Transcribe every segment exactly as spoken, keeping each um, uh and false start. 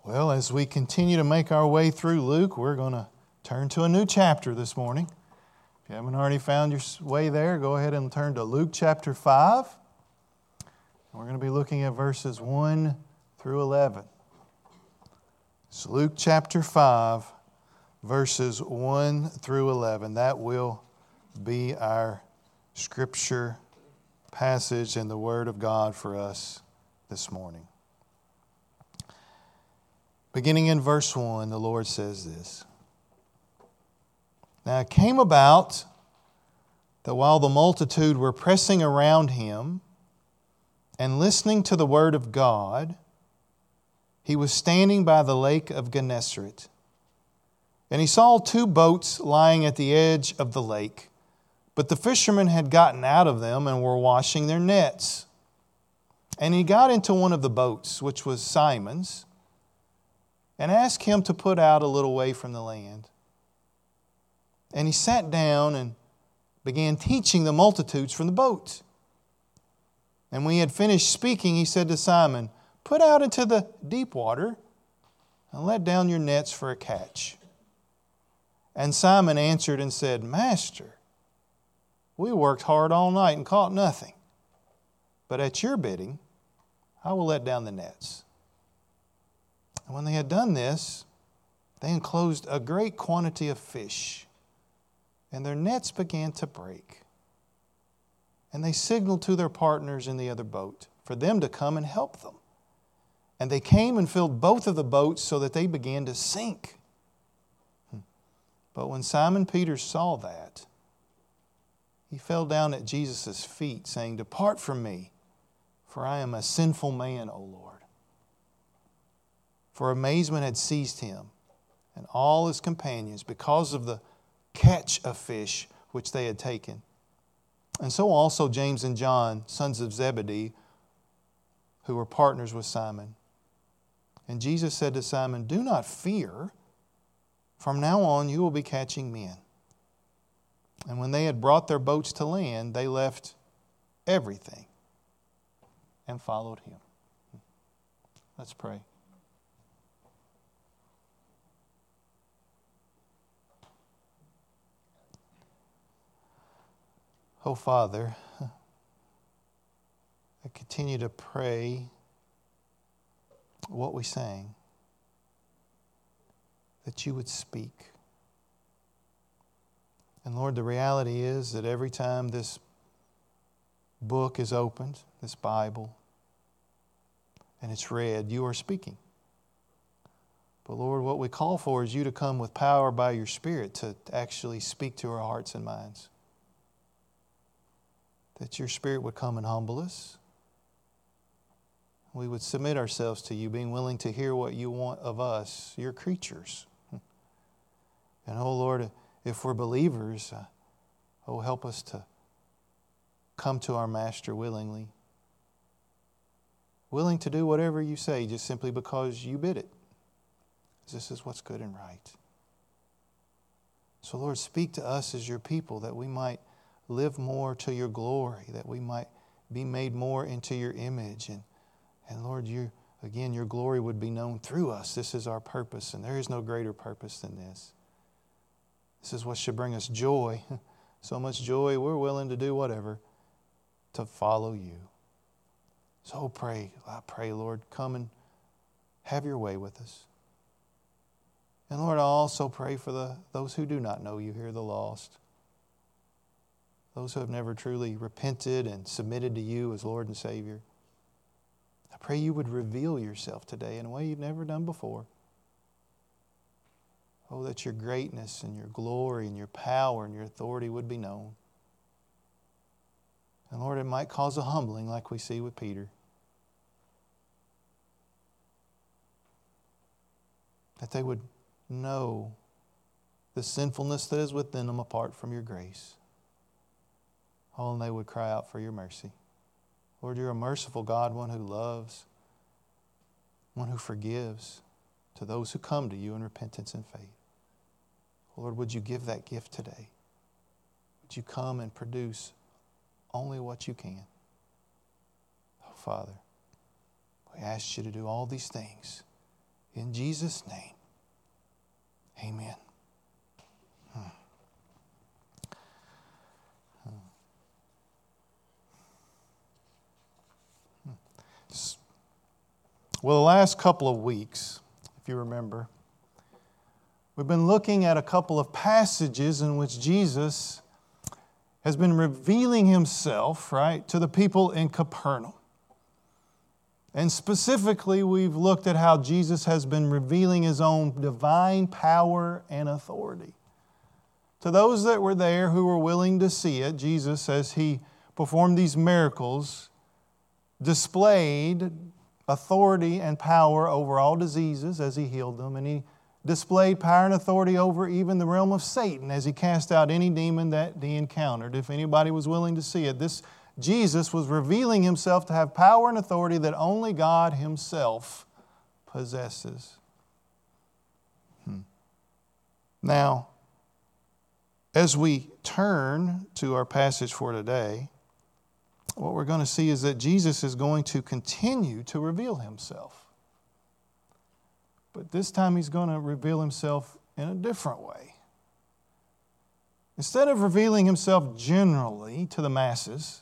Well, as we continue to make our way through Luke, we're going to turn to a new chapter this morning. If you haven't already found your way there, go ahead and turn to Luke chapter five. We're going to be looking at verses one through eleven. It's Luke chapter five, verses one through eleven. That will be our scripture passage and the Word of God for us this morning. Beginning in verse one, the Lord says this. Now it came about that while the multitude were pressing around him and listening to the word of God, he was standing by the lake of Gennesaret. And he saw two boats lying at the edge of the lake, but the fishermen had gotten out of them and were washing their nets. And he got into one of the boats, which was Simon's, and asked him to put out a little way from the land. And he sat down and began teaching the multitudes from the boat. And when he had finished speaking, he said to Simon, "Put out into the deep water and let down your nets for a catch." And Simon answered and said, "Master, we worked hard all night and caught nothing. But at your bidding, I will let down the nets." And when they had done this, they enclosed a great quantity of fish, and their nets began to break. And they signaled to their partners in the other boat for them to come and help them. And they came and filled both of the boats so that they began to sink. But when Simon Peter saw that, he fell down at Jesus' feet, saying, "Depart from me, for I am a sinful man, O Lord." For amazement had seized him and all his companions because of the catch of fish which they had taken. And so also James and John, sons of Zebedee, who were partners with Simon. And Jesus said to Simon, "Do not fear. From now on you will be catching men." And when they had brought their boats to land, they left everything and followed him. Let's pray. Oh, Father, I continue to pray what we sang, that you would speak. And Lord, the reality is that every time this book is opened, this Bible, and it's read, you are speaking. But Lord, what we call for is you to come with power by your Spirit to actually speak to our hearts and minds. That your Spirit would come and humble us. We would submit ourselves to you, being willing to hear what you want of us, your creatures. And oh Lord, if we're believers, oh help us to come to our Master willingly. Willing to do whatever you say just simply because you bid it. This is what's good and right. So Lord, speak to us as your people that we might live more to your glory, that we might be made more into your image. And, and Lord, you, again, your glory would be known through us. This is our purpose, and there is no greater purpose than this. This is what should bring us joy. So much joy, we're willing to do whatever to follow you. So pray, I pray, Lord, come and have your way with us. And Lord, I also pray for the those who do not know you here, the lost. Those who have never truly repented and submitted to you as Lord and Savior. I pray you would reveal yourself today in a way you've never done before. Oh, that your greatness and your glory and your power and your authority would be known. And Lord, it might cause a humbling like we see with Peter. That they would know the sinfulness that is within them apart from your grace. Oh, and they would cry out for your mercy. Lord, you're a merciful God, one who loves, one who forgives to those who come to you in repentance and faith. Lord, would you give that gift today? Would you come and produce only what you can? Oh, Father, we ask you to do all these things In Jesus' name, amen. Hmm. Hmm. Well, the last couple of weeks, if you remember, we've been looking at a couple of passages in which Jesus has been revealing Himself, right, to the people in Capernaum. And specifically, we've looked at how Jesus has been revealing His own divine power and authority. To those that were there who were willing to see it, Jesus, as He performed these miracles, displayed authority and power over all diseases as He healed them, and He displayed power and authority over even the realm of Satan as He cast out any demon that He encountered. If anybody was willing to see it, this Jesus was revealing Himself to have power and authority that only God Himself possesses. Hmm. Now, as we turn to our passage for today, what we're going to see is that Jesus is going to continue to reveal Himself. But this time He's going to reveal Himself in a different way. Instead of revealing Himself generally to the masses,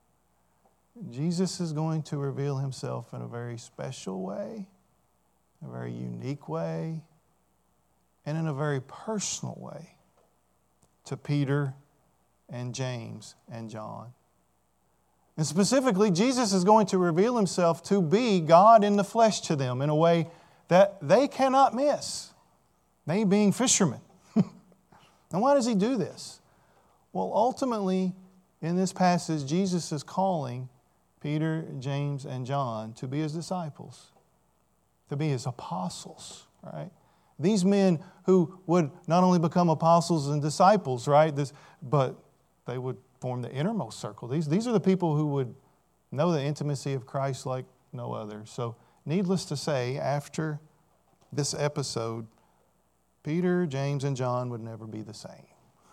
Jesus is going to reveal Himself in a very special way, a very unique way, and in a very personal way to Peter and James and John. And specifically, Jesus is going to reveal Himself to be God in the flesh to them in a way that they cannot miss, they being fishermen. And why does He do this? Well, ultimately, in this passage, Jesus is calling Peter, James, and John to be His disciples, to be His apostles, right? These men who would not only become apostles and disciples, right, this, but they would form the innermost circle. These, these are the people who would know the intimacy of Christ like no other. So, needless to say, after this episode, Peter, James, and John would never be the same.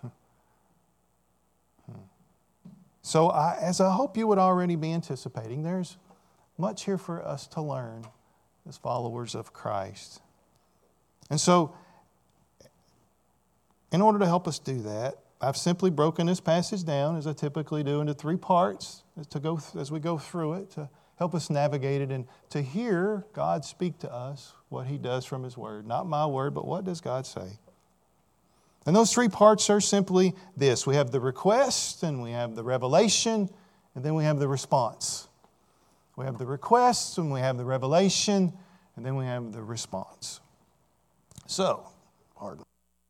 So I, as I hope you would already be anticipating, there's much here for us to learn as followers of Christ. And so, in order to help us do that, I've simply broken this passage down, as I typically do, into three parts to go as we go through it, to help us navigate it and to hear God speak to us what He does from His Word. Not my word, but what does God say? And those three parts are simply this. We have the request, and we have the revelation, and then we have the response. We have the request, and we have the revelation, and then we have the response. So, pardon.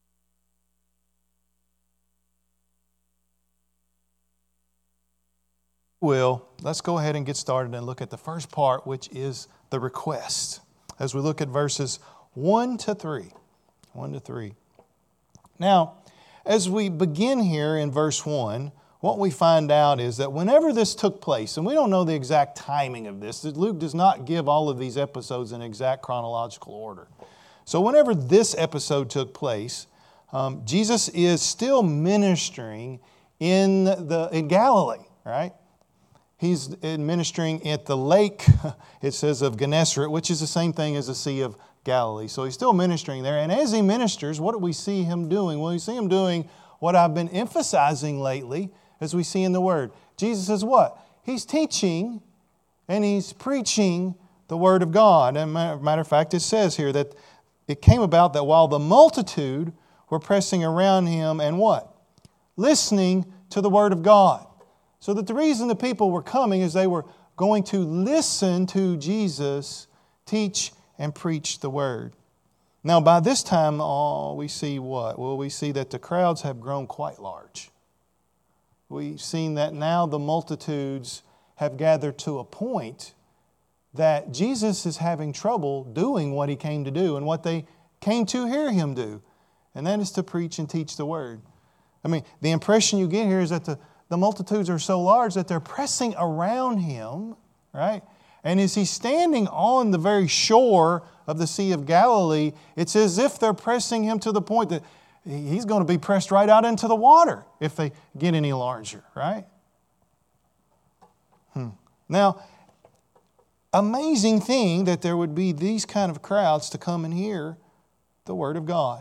Well, let's go ahead and get started and look at the first part, which is the request, as we look at verses one to three. one to three. Now, as we begin here in verse one, what we find out is that whenever this took place, and we don't know the exact timing of this, Luke does not give all of these episodes in exact chronological order. So whenever this episode took place, um, Jesus is still ministering in, the, in Galilee, right? He's ministering at the lake, it says, of Gennesaret, which is the same thing as the Sea of Galilee. So He's still ministering there. And as He ministers, what do we see Him doing? Well, we see Him doing what I've been emphasizing lately, as we see in the Word. Jesus is what? He's teaching and He's preaching the Word of God. And matter of fact, it says here that it came about that while the multitude were pressing around Him and what? Listening to the Word of God. So that the reason the people were coming is they were going to listen to Jesus teach and preach the Word. Now, by this time, oh, we see what? Well, we see that the crowds have grown quite large. We've seen that now the multitudes have gathered to a point that Jesus is having trouble doing what He came to do and what they came to hear Him do. And that is to preach and teach the Word. I mean, the impression you get here is that the The multitudes are so large that they're pressing around Him, right? And as He's standing on the very shore of the Sea of Galilee, it's as if they're pressing Him to the point that He's going to be pressed right out into the water if they get any larger, right? Hmm. Now, amazing thing that there would be these kind of crowds to come and hear the Word of God.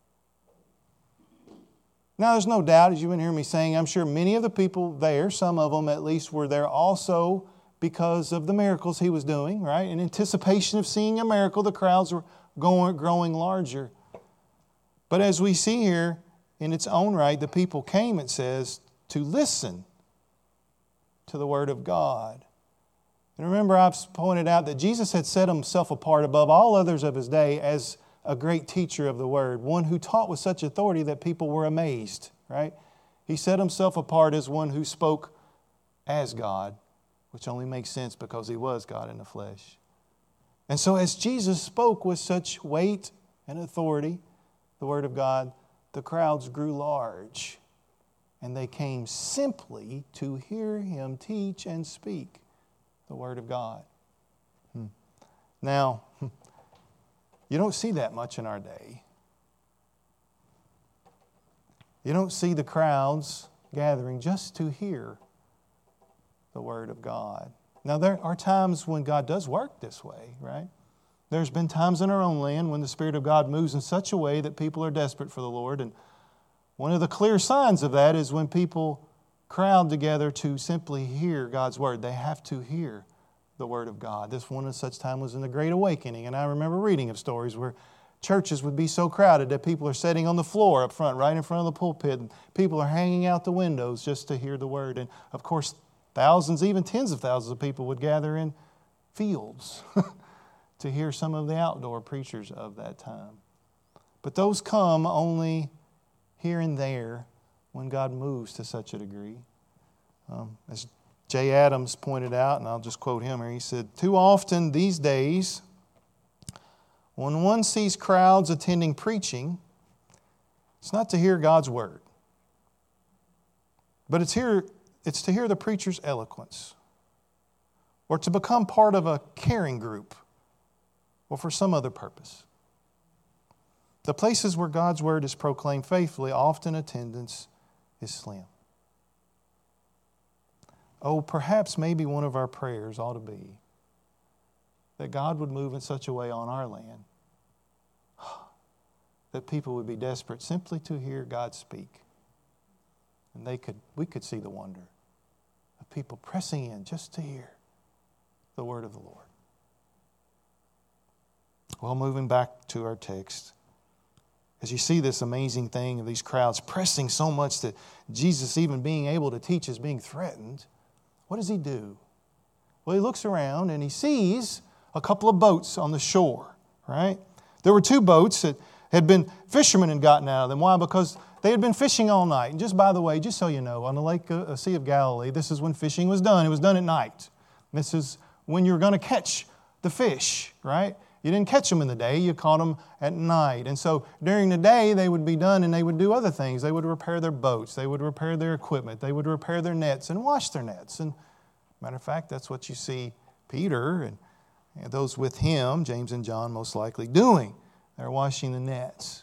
Now, there's no doubt, as you've been hearing me saying, I'm sure many of the people there, some of them at least, were there also because of the miracles He was doing, right? In anticipation of seeing a miracle, the crowds were going, growing larger. But as we see here, in its own right, the people came, it says, to listen to the Word of God. And remember, I've pointed out that Jesus had set Himself apart above all others of His day as a great teacher of the Word, one who taught with such authority that people were amazed, right? He set Himself apart as one who spoke as God, which only makes sense because He was God in the flesh. And so as Jesus spoke with such weight and authority, the Word of God, the crowds grew large, and they came simply to hear Him teach and speak the Word of God. Hmm. Now, you don't see that much in our day. You don't see the crowds gathering just to hear the Word of God. Now, there are times when God does work this way, right? There's been times in our own land when the Spirit of God moves in such a way that people are desperate for the Lord. And one of the clear signs of that is when people crowd together to simply hear God's Word. They have to hear the Word of God. This one of such time was in the Great Awakening. And I remember reading of stories where churches would be so crowded that people are sitting on the floor up front, right in front of the pulpit, and people are hanging out the windows just to hear the Word. And of course, thousands, even tens of thousands of people would gather in fields to hear some of the outdoor preachers of that time. But those come only here and there when God moves to such a degree. Um, as Jay Adams pointed out, and I'll just quote him here, he said, "Too often these days, when one sees crowds attending preaching, it's not to hear God's Word, but it's, here, it's to hear the preacher's eloquence, or to become part of a caring group, or for some other purpose. The places where God's Word is proclaimed faithfully, often attendance is slim." Oh, perhaps maybe one of our prayers ought to be that God would move in such a way on our land that people would be desperate simply to hear God speak. And they could, we could see the wonder of people pressing in just to hear the Word of the Lord. Well, moving back to our text, as you see this amazing thing of these crowds pressing so much that Jesus even being able to teach is being threatened, what does He do? Well, He looks around and He sees a couple of boats on the shore, right? There were two boats that had been, fishermen had gotten out of them. Why? Because they had been fishing all night. And just by the way, just so you know, on the Lake, uh, Sea of Galilee, this is when fishing was done. It was done at night. This is when you're going to catch the fish, right? You didn't catch them in the day, you caught them at night. And so during the day, they would be done and they would do other things. They would repair their boats, they would repair their equipment, they would repair their nets and wash their nets. And matter of fact, that's what you see Peter and, and those with him, James and John, most likely doing. They're washing the nets.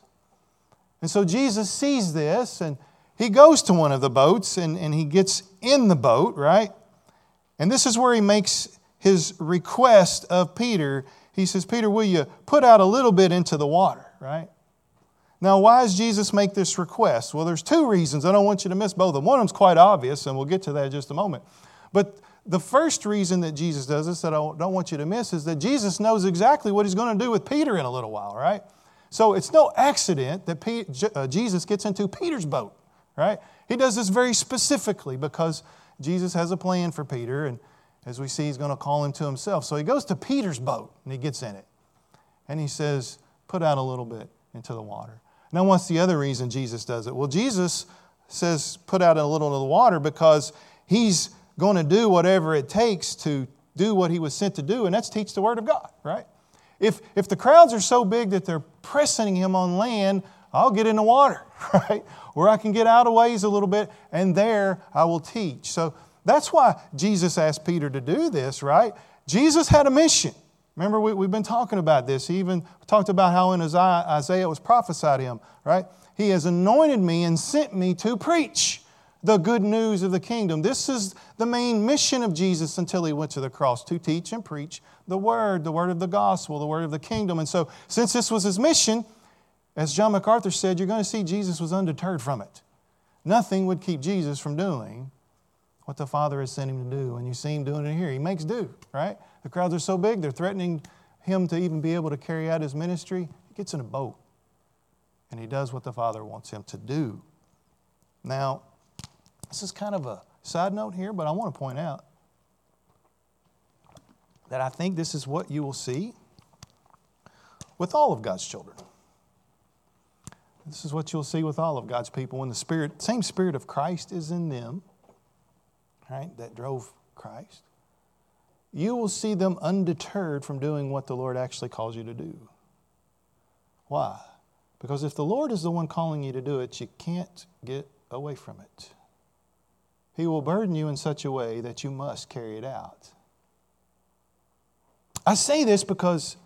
And so Jesus sees this and He goes to one of the boats and, and He gets in the boat, right? And this is where He makes His request of Peter. He says, "Peter, will you put out a little bit into the water," right? Now, why does Jesus make this request? Well, there's two reasons. I don't want you to miss both of them. One of them's quite obvious, and we'll get to that in just a moment. But the first reason that Jesus does this that I don't want you to miss is that Jesus knows exactly what He's going to do with Peter in a little while, right? So it's no accident that P- uh, Jesus gets into Peter's boat, right? He does this very specifically because Jesus has a plan for Peter, and as we see, He's going to call him to Himself. So He goes to Peter's boat and He gets in it. And He says, "Put out a little bit into the water." Now, what's the other reason Jesus does it? Well, Jesus says, put out a little into the water because He's going to do whatever it takes to do what He was sent to do, and that's teach the Word of God, right? If, if the crowds are so big that they're pressing Him on land, I'll get in the water, right? Where I can get out of ways a little bit, and there I will teach. So that's why Jesus asked Peter to do this, right? Jesus had a mission. Remember, we, we've been talking about this. He even talked about how in Isaiah, Isaiah was prophesied to him, right? He has anointed me and sent me to preach the good news of the kingdom. This is the main mission of Jesus until He went to the cross, to teach and preach the Word, the Word of the gospel, the Word of the kingdom. And so since this was His mission, as John MacArthur said, you're going to see Jesus was undeterred from it. Nothing would keep Jesus from doing what the Father has sent Him to do. And you see Him doing it here. He makes do, right? The crowds are so big, they're threatening Him to even be able to carry out His ministry. He gets in a boat and He does what the Father wants Him to do. Now, this is kind of a side note here, but I want to point out that I think this is what you will see with all of God's children. This is what you'll see with all of God's people when the Spirit, same Spirit of Christ is in them, right, that drove Christ. You will see them undeterred from doing what the Lord actually calls you to do. Why? Because if the Lord is the one calling you to do it, you can't get away from it. He will burden you in such a way that you must carry it out. I say this because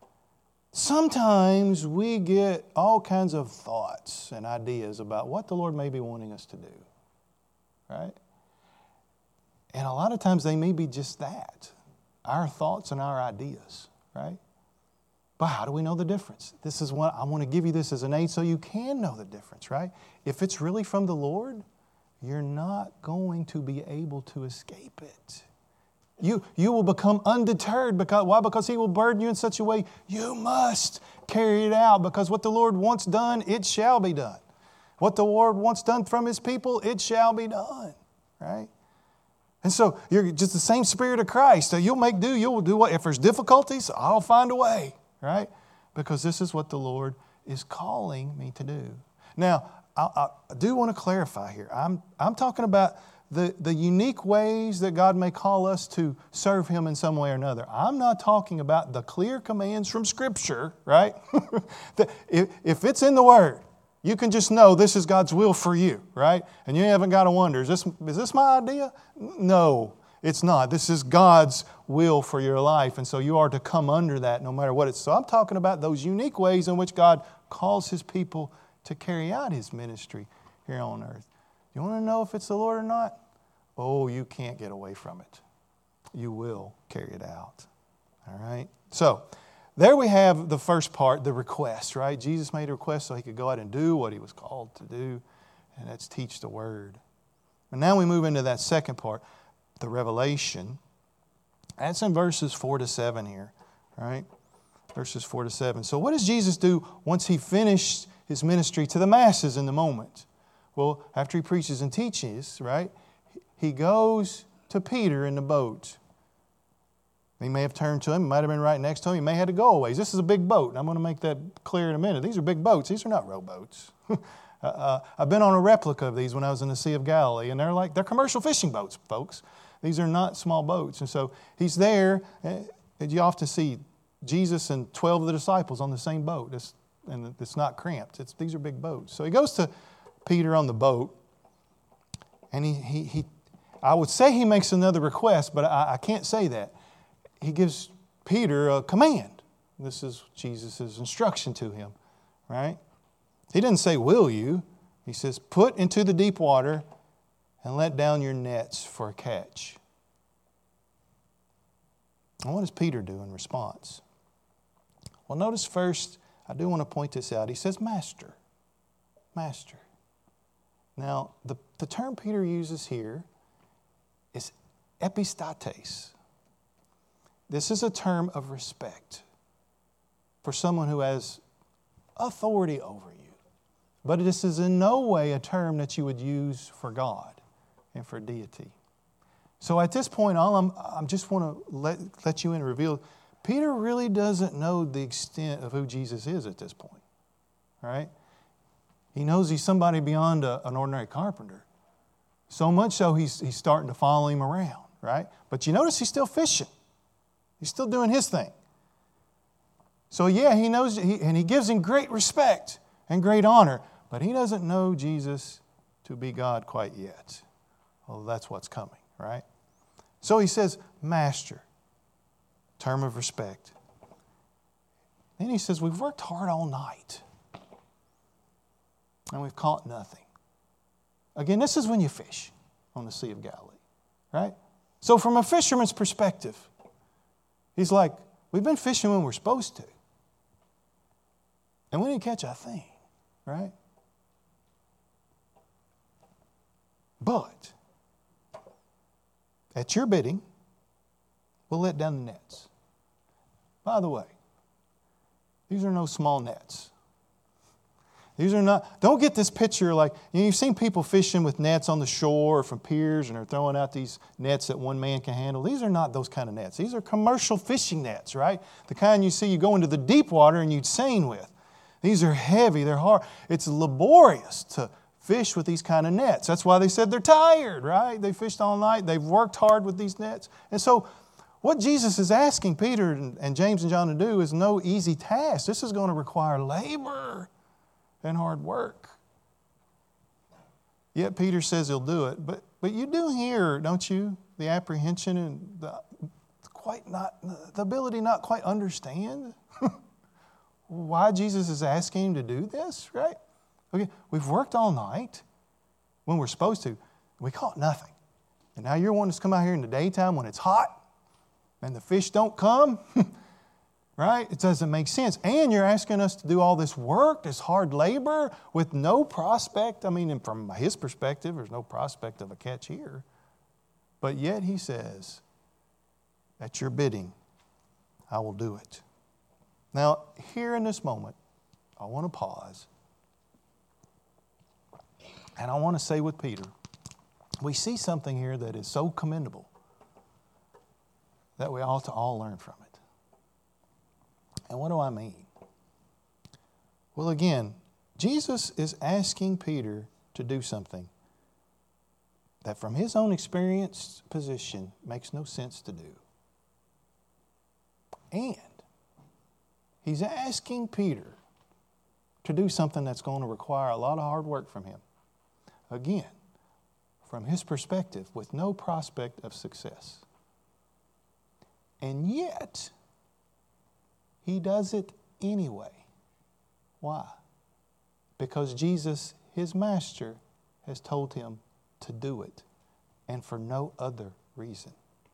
sometimes we get all kinds of thoughts and ideas about what the Lord may be wanting us to do, right? And a lot of times they may be just that, our thoughts and our ideas, right? But how do we know the difference? This is what I want to give you this as an aid so you can know the difference, right? If it's really from the Lord, you're not going to be able to escape it. You, you will become undeterred. Because, why? Because He will burden you in such a way, you must carry it out. Because what the Lord wants done, it shall be done. What the Lord wants done from His people, it shall be done. Right? And so you're just the same Spirit of Christ. So you'll make do, you'll do what? If there's difficulties, I'll find a way. Right? Because this is what the Lord is calling me to do. Now, I, I do want to clarify here. I'm, I'm talking about The, the unique ways that God may call us to serve Him in some way or another. I'm not talking about the clear commands from Scripture, right? if, if it's in the Word, you can just know this is God's will for you, right? And you haven't got to wonder, is this, is this my idea? No, it's not. This is God's will for your life. And so you are to come under that no matter what it's. So I'm talking about those unique ways in which God calls His people to carry out His ministry here on earth. You want to know if it's the Lord or not? Oh, you can't get away from it. You will carry it out. All right? So, there we have the first part, the request, right? Jesus made a request so He could go out and do what He was called to do, and that's teach the Word. And now we move into that second part, the revelation. That's in verses four to seven here, right? Verses four to seven. So what does Jesus do once He finished His ministry to the masses in the moment? Well, after He preaches and teaches, right, He goes to Peter in the boat. He may have turned to him. He might have been right next to him. He may have had to go a ways. This is a big boat, and I'm going to make that clear in a minute. These are big boats. These are not rowboats. uh, I've been on a replica of these when I was in the Sea of Galilee, and they're like, they're commercial fishing boats, folks. These are not small boats. And so He's there, and you often see Jesus and twelve of the disciples on the same boat. It's, and it's not cramped. It's, these are big boats. So He goes to Peter on the boat, and he, he, he I would say He makes another request, but I, I can't say that. He gives Peter a command. This is Jesus' instruction to him, right? He didn't say, will you? He says, put into the deep water and let down your nets for a catch. And what does Peter do in response? Well, notice first, I do want to point this out. He says, Master. Master. Now, the, the term Peter uses here is epistates. This is a term of respect for someone who has authority over you. But this is in no way a term that you would use for God and for deity. So at this point, all I'm, I just want to let, let you in and reveal, Peter really doesn't know the extent of who Jesus is at this point. Right? He knows He's somebody beyond a, an ordinary carpenter. So much so he's, he's starting to follow Him around. Right? But you notice He's still fishing. He's still doing His thing. So yeah, He knows, he, and He gives Him great respect and great honor. But He doesn't know Jesus to be God quite yet. Well, that's what's coming, right? So He says, Master, term of respect. Then He says, we've worked hard all night, and we've caught nothing. Again, this is when you fish on the Sea of Galilee, right? So from a fisherman's perspective, he's like, we've been fishing when we're supposed to. And we didn't catch a thing, right? But at your bidding, we'll let down the nets. By the way, these are no small nets. These are not, don't get this picture like, you know, you've seen people fishing with nets on the shore or from piers and they're throwing out these nets that one man can handle. These are not those kind of nets. These are commercial fishing nets, right? The kind you see you go into the deep water and you'd seine with. These are heavy, they're hard. It's laborious to fish with these kind of nets. That's why they said they're tired, right? They fished all night. They've worked hard with these nets. And so what Jesus is asking Peter and James and John to do is no easy task. This is going to require labor and hard work. Yet Peter says he'll do it. But but you do hear, don't you, the apprehension and the quite not the ability not quite understand why Jesus is asking him to do this, right? Okay, we've worked all night when we're supposed to. We caught nothing. And now you're wanting us to come out here in the daytime when it's hot and the fish don't come? Right? It doesn't make sense. And you're asking us to do all this work, this hard labor, with no prospect. I mean, and from his perspective, there's no prospect of a catch here. But yet he says, at your bidding, I will do it. Now, here in this moment, I want to pause. And I want to say with Peter, we see something here that is so commendable that we ought to all learn from it. And what do I mean? Well, again, Jesus is asking Peter to do something that from his own experienced position makes no sense to do. And he's asking Peter to do something that's going to require a lot of hard work from him. Again, from his perspective, with no prospect of success. And yet, he does it anyway. Why? Because Jesus, his master, has told him to do it, and for no other reason.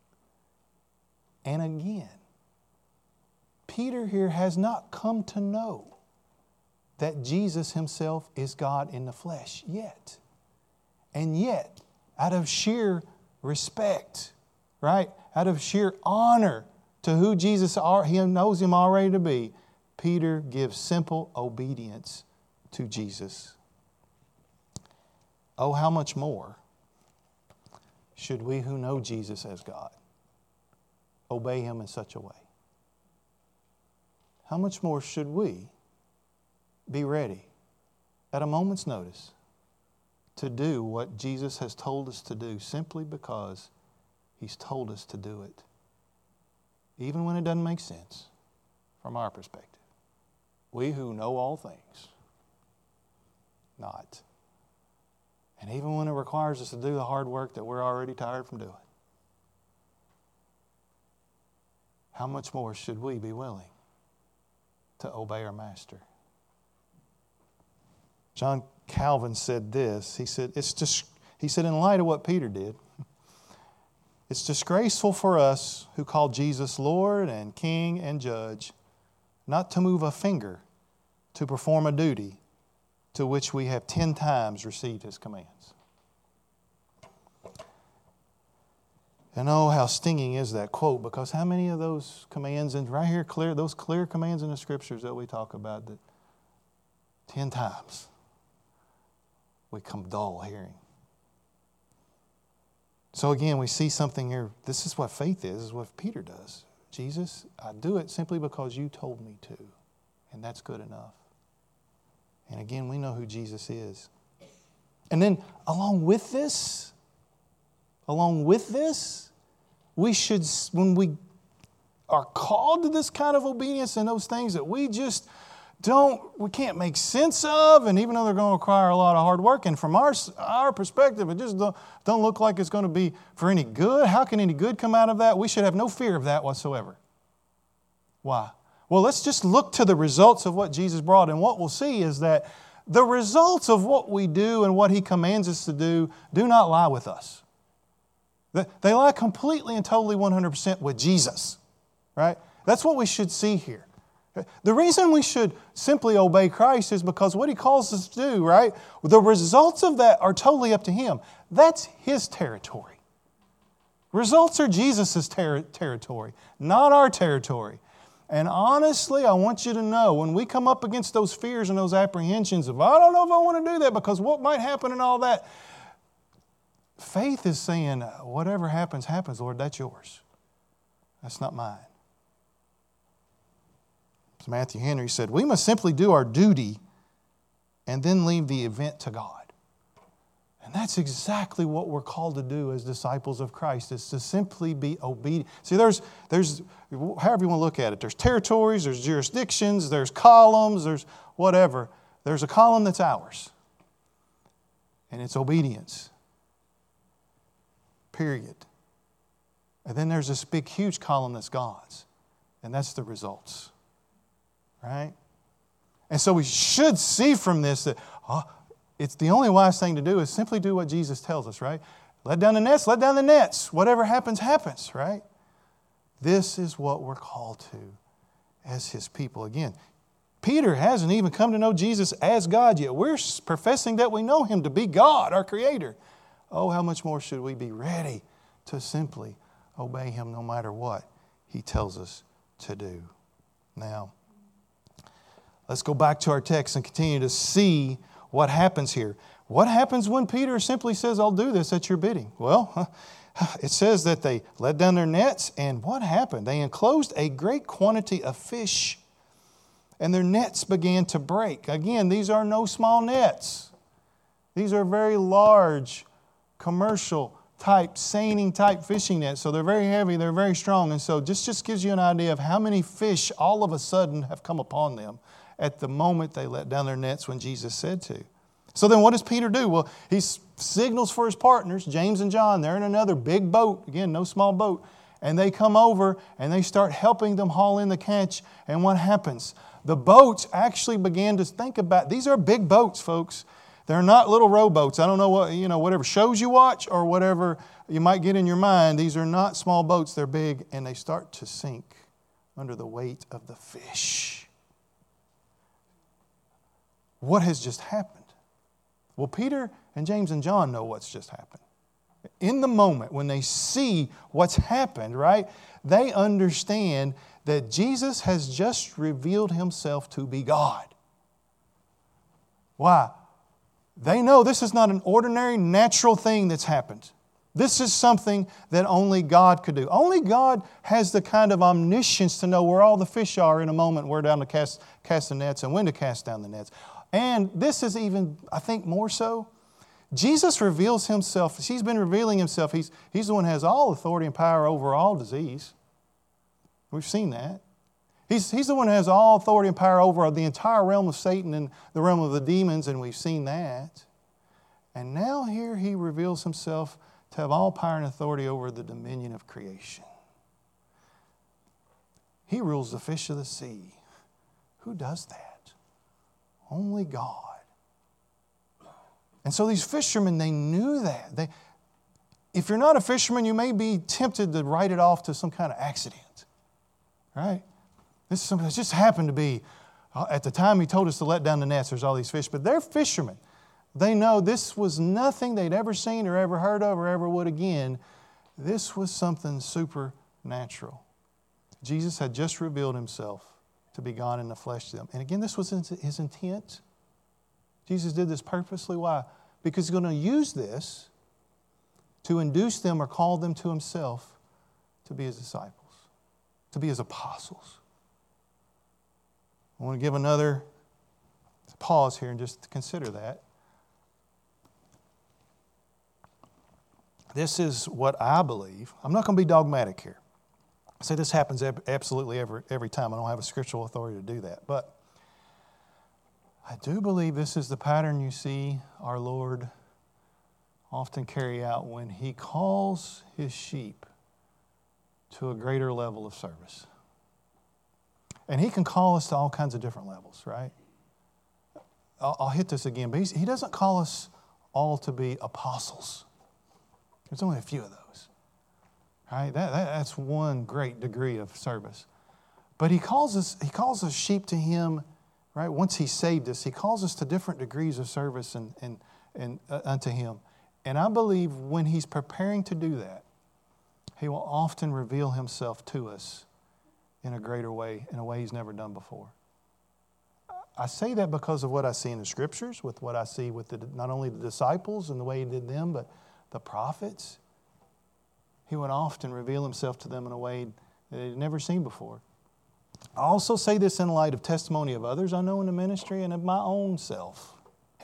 And again, Peter here has not come to know that Jesus himself is God in the flesh yet. And yet, out of sheer respect, right? Out of sheer honor to who Jesus are, he knows him already to be, Peter gives simple obedience to Jesus. Oh, how much more should we who know Jesus as God obey him in such a way? How much more should we be ready at a moment's notice to do what Jesus has told us to do simply because he's told us to do it, even when it doesn't make sense from our perspective? We who know all things, not. And even when it requires us to do the hard work that we're already tired from doing, how much more should we be willing to obey our Master? John Calvin said this. He said, it's just, he said, in light of what Peter did, it's disgraceful for us who call Jesus Lord and King and Judge not to move a finger to perform a duty to which we have ten times received his commands. And oh, how stinging is that quote, because how many of those commands, and right here, clear, those clear commands in the Scriptures that we talk about, that ten times we come dull hearing. So again, we see something here. This is what faith is, is what Peter does. Jesus, I do it simply because you told me to, and that's good enough. And again, we know who Jesus is. And then along with this, along with this, we should, when we are called to this kind of obedience and those things that we just don't, we can't make sense of, and even though they're going to require a lot of hard work, and from our, our perspective, it just don't, don't look like it's going to be for any good. How can any good come out of that? We should have no fear of that whatsoever. Why? Well, let's just look to the results of what Jesus brought, and what we'll see is that the results of what we do and what He commands us to do do not lie with us. They lie completely and totally one hundred percent with Jesus, right? That's what we should see here. The reason we should simply obey Christ is because what He calls us to do, right? The results of that are totally up to Him. That's His territory. Results are Jesus' ter- territory, not our territory. And honestly, I want you to know, when we come up against those fears and those apprehensions of, I don't know if I want to do that because what might happen and all that, faith is saying, whatever happens, happens, Lord, that's yours. That's not mine. As Matthew Henry said, we must simply do our duty and then leave the event to God. And that's exactly what we're called to do as disciples of Christ, is to simply be obedient. See, there's, there's, however you want to look at it, there's territories, there's jurisdictions, there's columns, there's whatever. There's a column that's ours. And it's obedience. Period. And then there's this big, huge column that's God's. And that's the results. Right? And so we should see from this that, oh, it's the only wise thing to do is simply do what Jesus tells us, right? Let down the nets, let down the nets. Whatever happens, happens, right? This is what we're called to as His people. Again, Peter hasn't even come to know Jesus as God yet. We're professing that we know Him to be God, our Creator. Oh, how much more should we be ready to simply obey Him no matter what He tells us to do. Now, let's go back to our text and continue to see what happens here. What happens when Peter simply says, I'll do this at your bidding? Well, it says that they let down their nets, and what happened? They enclosed a great quantity of fish, and their nets began to break. Again, these are no small nets. These are very large, commercial type, seining type fishing nets. So they're very heavy, they're very strong. And so this just gives you an idea of how many fish all of a sudden have come upon them at the moment they let down their nets when Jesus said to. So then what does Peter do? Well, he signals for his partners, James and John. They're in another big boat. Again, no small boat. And they come over and they start helping them haul in the catch. And what happens? The boats actually began to think about, these are big boats, folks. They're not little rowboats. I don't know what, you know, whatever shows you watch or whatever you might get in your mind. These are not small boats. They're big, and they start to sink under the weight of the fish. What has just happened? Well, Peter and James and John know what's just happened. In the moment when they see what's happened, right, they understand that Jesus has just revealed Himself to be God. Why? They know this is not an ordinary, natural thing that's happened. This is something that only God could do. Only God has the kind of omniscience to know where all the fish are in a moment, where down to cast, cast the nets and when to cast down the nets. And this is even, I think, more so. Jesus reveals Himself. He's been revealing Himself. He's, he's the one who has all authority and power over all disease. We've seen that. He's, he's the one who has all authority and power over the entire realm of Satan and the realm of the demons, and we've seen that. And now here He reveals Himself to have all power and authority over the dominion of creation. He rules the fish of the sea. Who does that? Only God. And so these fishermen, they knew that. They, if you're not a fisherman, you may be tempted to write it off to some kind of accident. Right? This is something that just happened to be, at the time He told us to let down the nets, there's all these fish. But they're fishermen. They know this was nothing they'd ever seen or ever heard of or ever would again. This was something supernatural. Jesus had just revealed Himself to be God in the flesh to them. And again, this was His intent. Jesus did this purposely. Why? Because He's going to use this to induce them or call them to Himself to be His disciples, to be His apostles. I want to give another pause here and just consider that. This is what I believe. I'm not going to be dogmatic here. I say this happens absolutely every, every time. I don't have a scriptural authority to do that. But I do believe this is the pattern you see our Lord often carry out when He calls His sheep to a greater level of service. And He can call us to all kinds of different levels, right? I'll, I'll hit this again, but he's, he doesn't call us all to be apostles. There's only a few of those. Right? That, that, that's one great degree of service. But he calls us, he calls us sheep to him, right? Once he saved us, he calls us to different degrees of service and, and, and uh, unto him. And I believe when he's preparing to do that, he will often reveal himself to us in a greater way, in a way he's never done before. I say that because of what I see in the Scriptures, with what I see with the, not only the disciples and the way he did them, but the prophets. He would often reveal himself to them in a way that they'd never seen before. I also say this in light of testimony of others I know in the ministry and of my own self.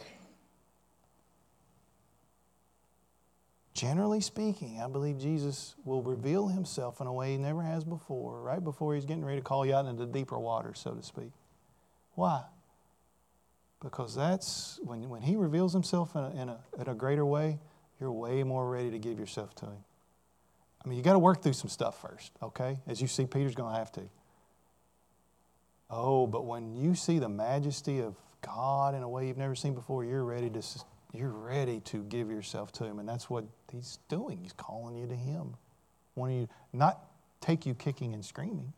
Generally speaking, I believe Jesus will reveal himself in a way he never has before, right before he's getting ready to call you out into deeper water, so to speak. Why? Because that's, when, when he reveals himself in a, in, a, in a greater way, you're way more ready to give yourself to him. I mean, you got to work through some stuff first, okay? As you see, Peter's going to have to. Oh, but when you see the majesty of God in a way you've never seen before, you're ready to you're ready to give yourself to him, and that's what he's doing. He's calling you to him, wanting you not take you kicking and screaming,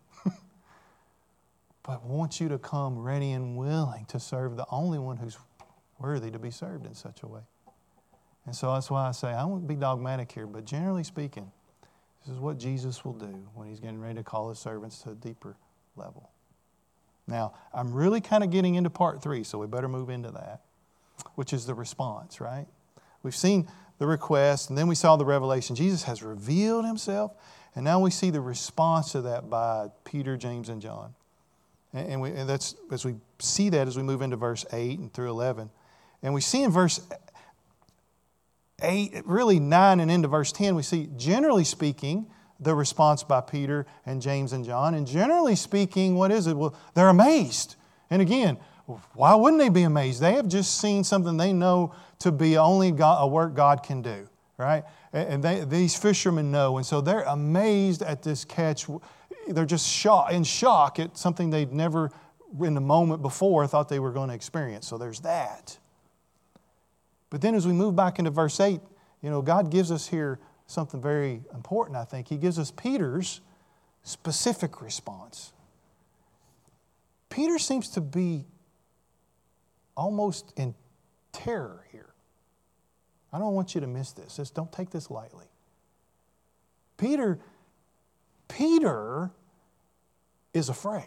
but wants you to come ready and willing to serve the only one who's worthy to be served in such a way. And so that's why I say I won't be dogmatic here, but generally speaking, this is what Jesus will do when he's getting ready to call his servants to a deeper level. Now, I'm really kind of getting into part three, so we better move into that, which is the response, right? We've seen the request, and then we saw the revelation. Jesus has revealed himself, and now we see the response to that by Peter, James, and John. And, and, we, and that's as we see that as we move into verse eight and through eleven. And we see in verse eight, really nine and into verse ten, we see, generally speaking, the response by Peter and James and John. And generally speaking, what is it? Well, they're amazed. And again, why wouldn't they be amazed? They have just seen something they know to be only God, a work God can do, right? And they, these fishermen know. And so they're amazed at this catch. They're just shock, in shock at something they'd never, in the moment before, thought they were going to experience. So there's that. But then as we move back into verse eight, you know, God gives us here something very important, I think. He gives us Peter's specific response. Peter seems to be almost in terror here. I don't want you to miss this. Just don't take this lightly. Peter, Peter is afraid.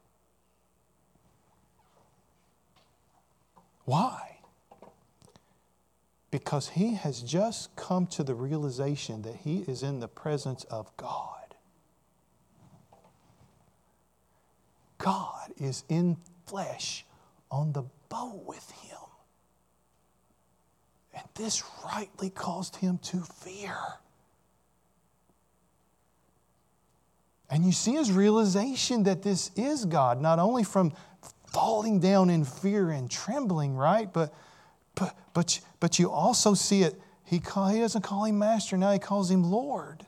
Why? Because he has just come to the realization that he is in the presence of God. God is in flesh on the boat with him. And this rightly caused him to fear. And you see his realization that this is God, not only from falling down in fear and trembling, right? But but but, but you also see it, he, call, he doesn't call him master, now he calls him Lord.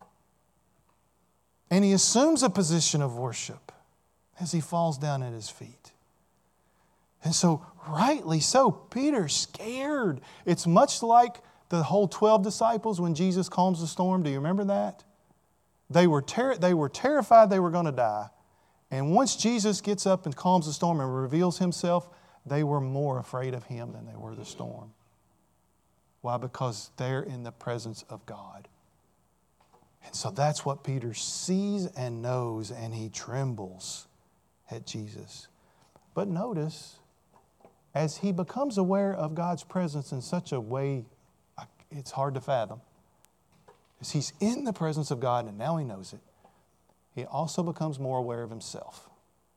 And he assumes a position of worship as he falls down at his feet. And so, rightly so, Peter's scared. It's much like the whole twelve disciples when Jesus calms the storm. Do you remember that? They were, ter- they were terrified they were going to die. And once Jesus gets up and calms the storm and reveals himself, they were more afraid of him than they were the storm. Why? Because they're in the presence of God. And so that's what Peter sees and knows, and he trembles at Jesus. But notice, as he becomes aware of God's presence in such a way, it's hard to fathom. As he's in the presence of God and now he knows it, he also becomes more aware of himself.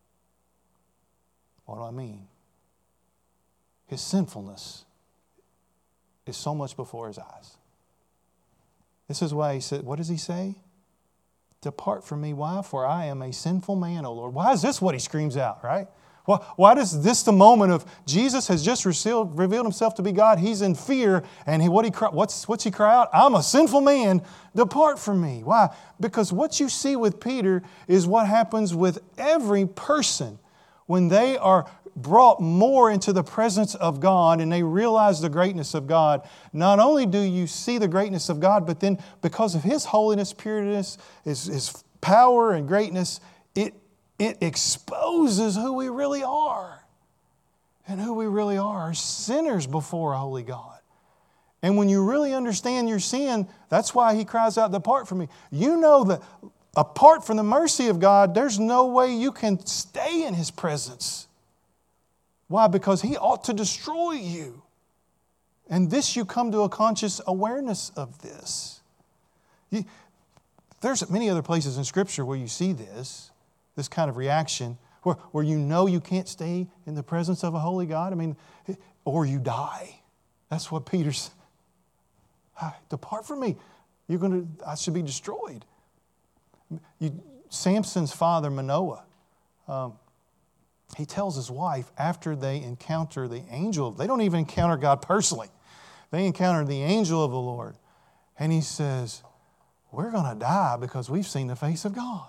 What do I mean? His sinfulness is so much before his eyes. This is why he said, what does he say? Depart from me, why? For I am a sinful man, O Lord. Why is this what he screams out, right? Why, why does this the moment of Jesus has just revealed, revealed himself to be God? He's in fear, and he, what he cry, what's, what's he cry out? I'm a sinful man, depart from me. Why? Because what you see with Peter is what happens with every person when they are brought more into the presence of God and they realize the greatness of God, not only do you see the greatness of God, but then because of His holiness, pureness, His, His power and greatness, it, it exposes who we really are. And who we really are, are sinners before a holy God. And when you really understand your sin, that's why He cries out, "Depart from me." You know that apart from the mercy of God, there's no way you can stay in His presence. Why? Because He ought to destroy you. And this, you come to a conscious awareness of this. You, there's many other places in Scripture where you see this, this kind of reaction, where, where you know you can't stay in the presence of a holy God. I mean, or you die. That's what Peter's, "Depart from me. You're going to, I should be destroyed." You, Samson's father, Manoah, um, he tells his wife after they encounter the angel, they don't even encounter God personally. They encounter the angel of the Lord. And he says, "We're going to die because we've seen the face of God."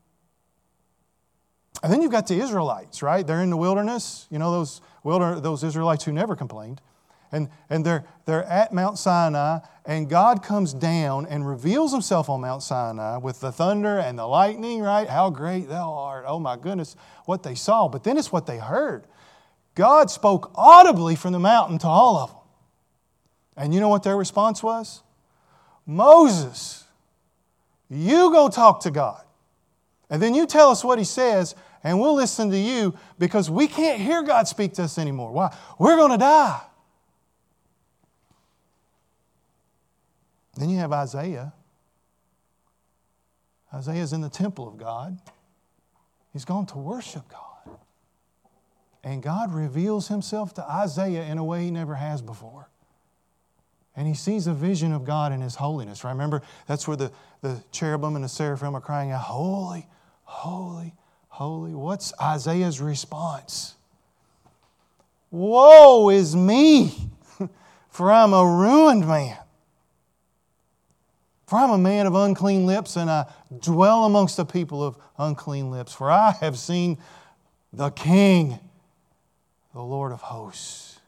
And then you've got the Israelites, right? They're in the wilderness. You know, those wilder, those Israelites who never complained. And, and they're, they're at Mount Sinai, and God comes down and reveals Himself on Mount Sinai with the thunder and the lightning, right? "How great Thou art." Oh my goodness, what they saw. But then it's what they heard. God spoke audibly from the mountain to all of them. And you know what their response was? "Moses, you go talk to God. And then you tell us what He says, and we'll listen to you because we can't hear God speak to us anymore. Why? We're going to die." Then you have Isaiah. Isaiah's in the temple of God. He's gone to worship God. And God reveals Himself to Isaiah in a way He never has before. And he sees a vision of God in His holiness. Remember, that's where the, the cherubim and the seraphim are crying out, "Holy, holy, holy." What's Isaiah's response? "Woe is me, for I'm a ruined man. For I'm a man of unclean lips, and I dwell amongst the people of unclean lips. For I have seen the King, the Lord of hosts."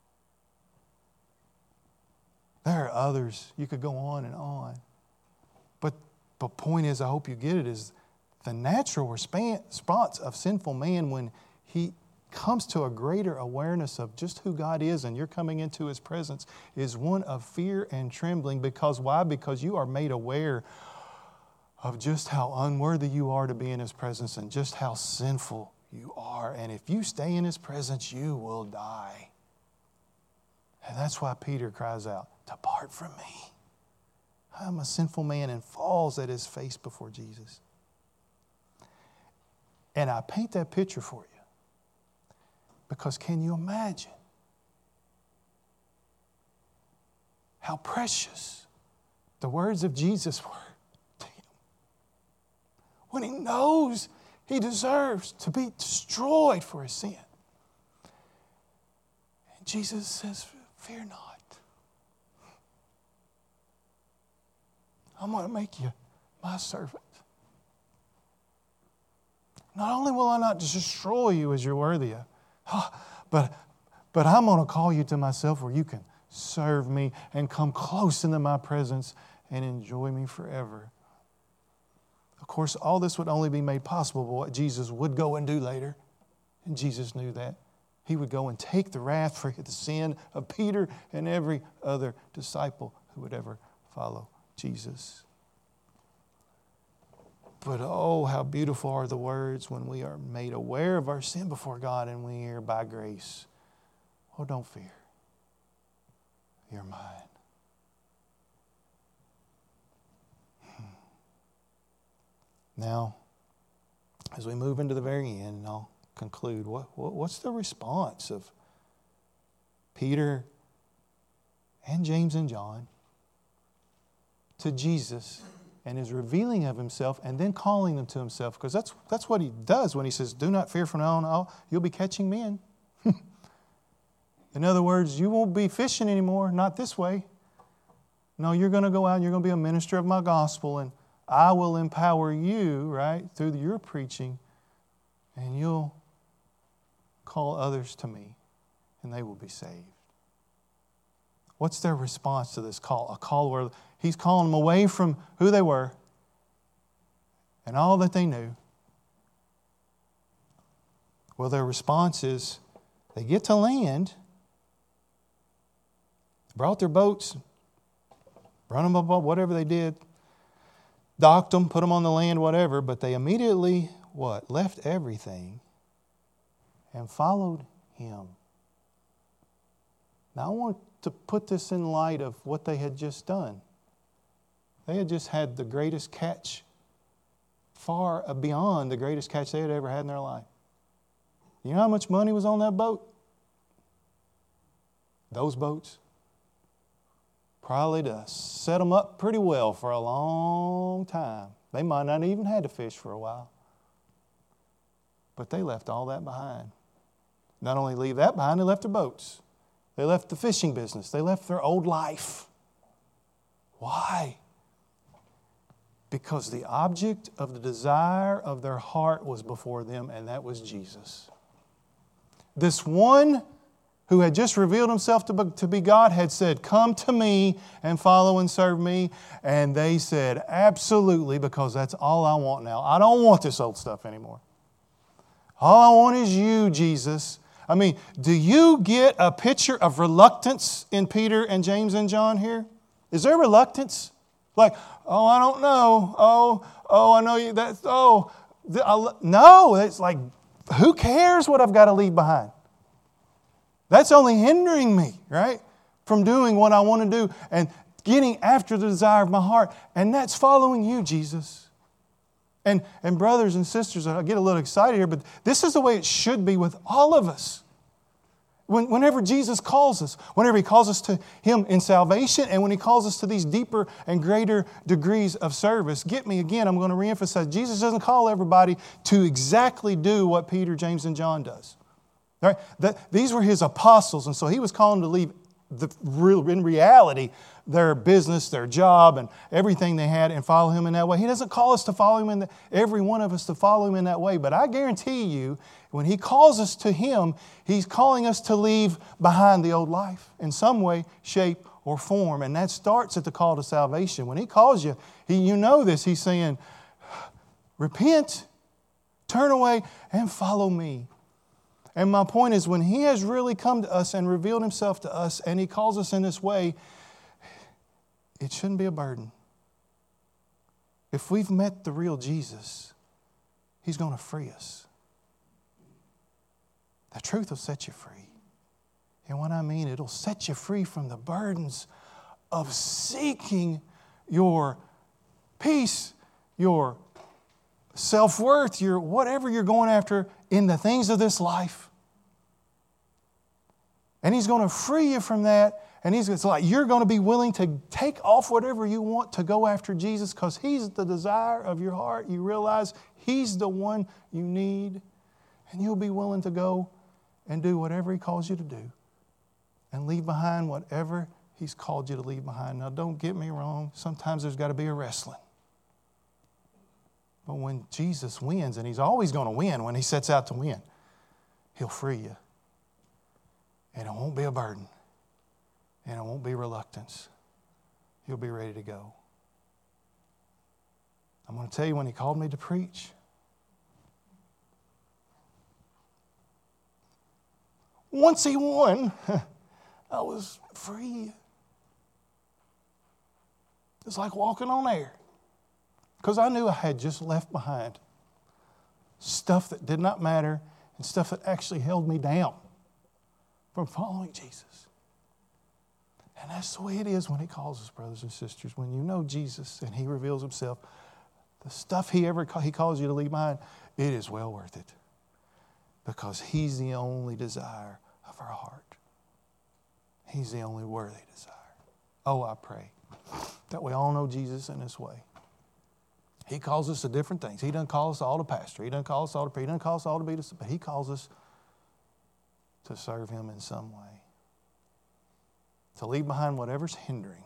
There are others. You could go on and on. But the point is, I hope you get it, is the natural response of sinful man when he comes to a greater awareness of just who God is and you're coming into His presence is one of fear and trembling. Because why? Because you are made aware of just how unworthy you are to be in His presence and just how sinful you are. And if you stay in His presence, you will die. And that's why Peter cries out, "Depart from me. I'm a sinful man," and falls at His face before Jesus. And I paint that picture for you because can you imagine how precious the words of Jesus were to him when he knows he deserves to be destroyed for his sin? And Jesus says, "Fear not. I'm going to make you my servant. Not only will I not destroy you as you're worthy of, but, but I'm going to call you to myself where you can serve me and come close into my presence and enjoy me forever." Of course, all this would only be made possible by what Jesus would go and do later. And Jesus knew that. He would go and take the wrath for the sin of Peter and every other disciple who would ever follow Jesus. But oh, how beautiful are the words when we are made aware of our sin before God and we hear, "By grace, oh, don't fear. You're mine." Hmm. Now, as we move into the very end, and I'll conclude, what, what what's the response of Peter and James and John to Jesus and His revealing of Himself and then calling them to Himself? Because that's, that's what He does when He says, "Do not fear from now on, oh, you'll be catching men." In other words, you won't be fishing anymore, not this way. No, you're going to go out and you're going to be a minister of my gospel, and I will empower you, right, through your preaching, and you'll call others to me, and they will be saved. What's their response to this call? A call where He's calling them away from who they were and all that they knew. Well, their response is they get to land, brought their boats, run them up, whatever they did, docked them, put them on the land, whatever, but they immediately, what? Left everything and followed Him. Now, I want to put this in light of what they had just done. They had just had the greatest catch, far beyond the greatest catch they had ever had in their life. You know how much money was on that boat? Those boats? Probably to set them up pretty well for a long time. They might not even had to fish for a while. But they left all that behind. Not only leave that behind, they left their boats. They left the fishing business. They left their old life. Why? Because the object of the desire of their heart was before them, and that was Jesus. This one who had just revealed Himself to be, to be God had said, "Come to me and follow and serve me." And they said, "Absolutely, because that's all I want now. I don't want this old stuff anymore. All I want is you, Jesus." I mean, do you get a picture of reluctance in Peter and James and John here? Is there reluctance? Like, oh, I don't know. Oh, oh, I know you. That's, oh, the, I, no. It's like, who cares what I've got to leave behind? That's only hindering me, right, from doing what I want to do and getting after the desire of my heart. And that's following you, Jesus. And, and brothers and sisters, I get a little excited here, but this is the way it should be with all of us. When, whenever Jesus calls us, whenever He calls us to Him in salvation, and when He calls us to these deeper and greater degrees of service, get me again, I'm going to reemphasize, Jesus doesn't call everybody to exactly do what Peter, James, and John does. Right? That, these were His apostles, and so He was calling them to leave the real, in reality, their business, their job, and everything they had, and follow Him in that way. He doesn't call us to follow Him in the, every one of us to follow Him in that way. But I guarantee you, when He calls us to Him, He's calling us to leave behind the old life in some way, shape, or form. And that starts at the call to salvation. When He calls you, he, you know this. He's saying, repent, turn away, and follow me. And my point is, when He has really come to us and revealed Himself to us, and He calls us in this way, it shouldn't be a burden. If we've met the real Jesus, He's going to free us. The truth will set you free. And what I mean, it'll set you free from the burdens of seeking your peace, your self-worth, your whatever you're going after in the things of this life. And He's going to free you from that. And he's, it's like you're going to be willing to take off whatever you want to go after Jesus because He's the desire of your heart. You realize He's the one you need. And you'll be willing to go and do whatever He calls you to do. And leave behind whatever He's called you to leave behind. Now, don't get me wrong. Sometimes there's got to be a wrestling. But when Jesus wins, and He's always going to win when He sets out to win, He'll free you. And it won't be a burden. And it won't be reluctance. You'll be ready to go. I'm going to tell you, when He called me to preach, once He won, I was free. It's like walking on air. Because I knew I had just left behind stuff that did not matter and stuff that actually held me down from following Jesus. And that's the way it is when He calls us, brothers and sisters. When you know Jesus and He reveals Himself, the stuff He ever He calls you to leave behind, it is well worth it. Because He's the only desire of our heart. He's the only worthy desire. Oh, I pray that we all know Jesus in this way. He calls us to different things. He doesn't call us all to pastor. He doesn't call us all to preach. He doesn't call us all to be, but He calls us to serve Him in some way. To leave behind whatever's hindering.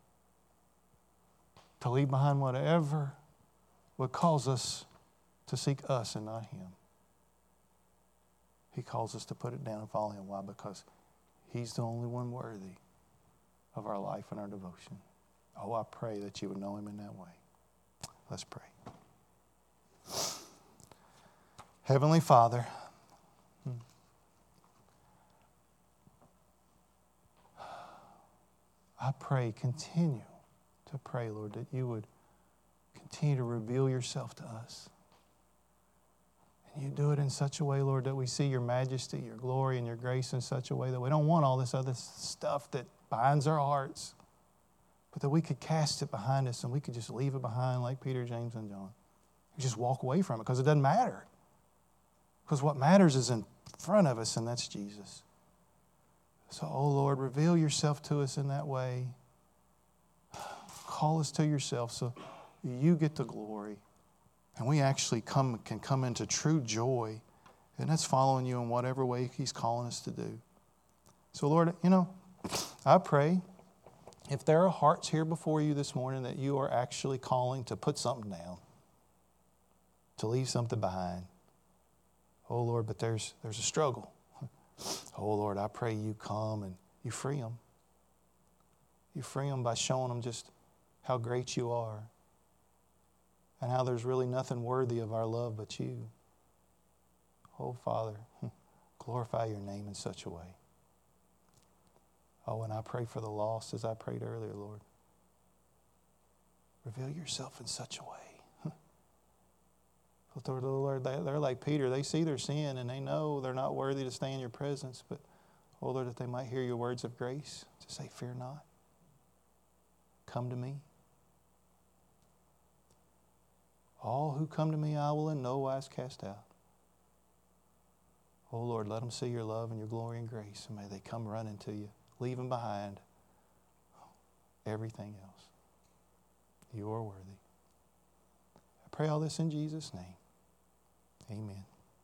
To leave behind whatever would cause us to seek us and not Him. He calls us to put it down and follow Him. Why? Because He's the only one worthy of our life and our devotion. Oh, I pray that you would know Him in that way. Let's pray. Heavenly Father, I pray, continue to pray, Lord, that you would continue to reveal yourself to us. And you do it in such a way, Lord, that we see your majesty, your glory, and your grace in such a way that we don't want all this other stuff that binds our hearts, but that we could cast it behind us and we could just leave it behind like Peter, James, and John. We just walk away from it because it doesn't matter. Because what matters is in front of us, and that's Jesus. So, oh Lord, reveal yourself to us in that way. Call us to yourself so you get the glory. And we actually come can come into true joy. And that's following you in whatever way He's calling us to do. So, Lord, you know, I pray if there are hearts here before you this morning that you are actually calling to put something down, to leave something behind. Oh, Lord, but there's there's a struggle. Oh, Lord, I pray you come and you free them. You free them by showing them just how great you are and how there's really nothing worthy of our love but you. Oh, Father, glorify your name in such a way. Oh, and I pray for the lost as I prayed earlier, Lord. Reveal yourself in such a way. Lord, they're like Peter. They see their sin and they know they're not worthy to stay in your presence. But, oh Lord, that they might hear your words of grace to say, fear not. Come to me. All who come to me I will in no wise cast out. Oh Lord, let them see your love and your glory and grace. And may they come running to you, leaving behind everything else. You are worthy. I pray all this in Jesus' name. Amen.